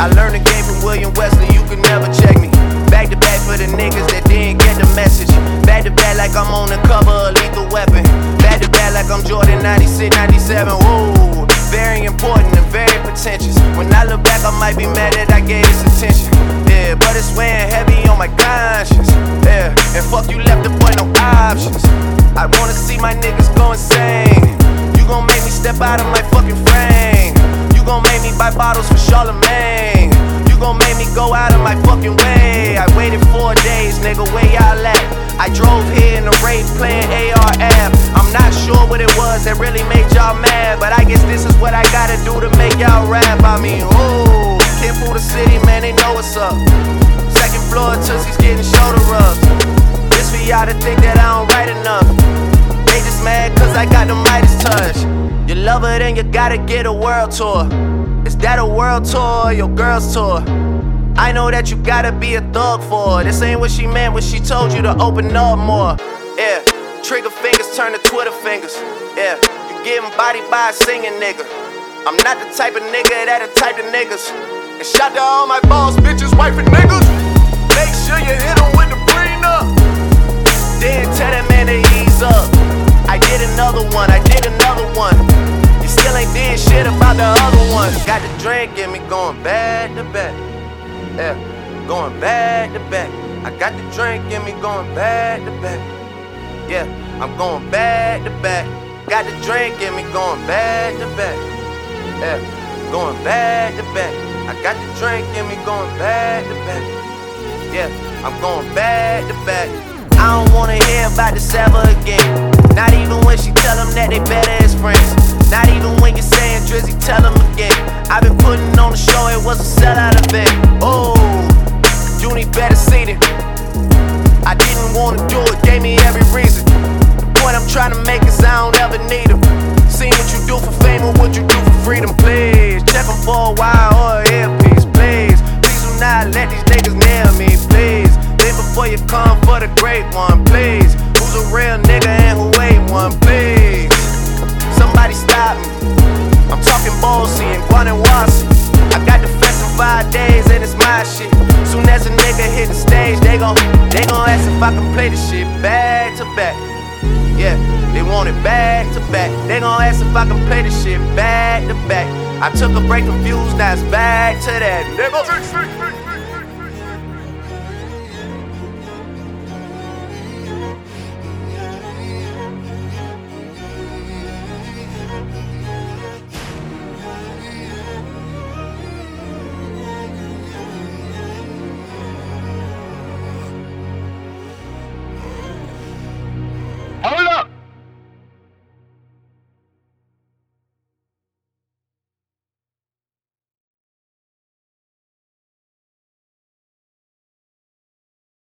I learned the game from William Wesley, you can never check me. Back to back for the niggas that didn't get the message. Back to back like I'm on the cover of Lethal Weapon. Back to back like I'm Jordan 96, 97. Whoa, very important and very pretentious. When I look back, I might be mad that I gave this attention. Yeah, but it's weighing heavy on my conscience. Yeah, and fuck you left the boy no options. I wanna see my niggas go insane. You gon' make me step out of my fucking frame. You gon' make me buy bottles for Charlemagne. You gon' make me go out of my fucking way. I waited 4 days, nigga, where y'all at? I drove here in the rape playing ARF. I'm not sure what it was that really made y'all mad, but I guess this is what I gotta do to make y'all rap. I mean, ooh, can't fool the city, man, they know what's up. Second floor, Tootsie's getting shoulder rubs. This for y'all to think that I don't write enough. They just mad cause I got the Midas touch. You love her, then you gotta get a world tour. Is that a world tour or your girl's tour? I know that you gotta be a thug for her. This ain't what she meant when she told you to open up more. Yeah, trigger fingers turn to Twitter fingers. Yeah, you getting bodied by a singing nigga. I'm not the type of nigga that'll type of niggas. And shout to all my boss bitches, wife and niggas. Make sure you hit them with the prenup. Then tell that man to ease up. I did another one, I did another one. You still ain't did shit about the other one. Got the drink in me going back to back. Yeah, going back to back. I got the drink in me going back to back. Yeah, I'm going back to back. Got the drink in me going back to back. Yeah, going back to back. I got the drink in me going back to back. Yeah, I'm going back to back. I don't wanna hear about this ever again. Not even when she tell them that they better as friends. Not even when you're saying Drizzy, tell them again. I've been putting on the show, it was a sellout event. Oh, you need better seating. I didn't wanna do it, gave me every reason. The point I'm trying to make is I don't ever need them. Seen what you do for fame or what you do for freedom, please. Check them for a while or an earpiece, please. Please do not let these niggas nail me, please. Think before you come for the great one, please. Who's a real nigga and who ain't one, please? Somebody stop me. I'm talking Bossy and Guanajuasi. I got the fest in 5 days and it's my shit. Soon as a nigga hit the stage, they gon' ask if I can play the shit back to back. Yeah, they want it back to back. They gon' ask if I can play the shit back to back. I took a break from views, now it's back to that, nigga.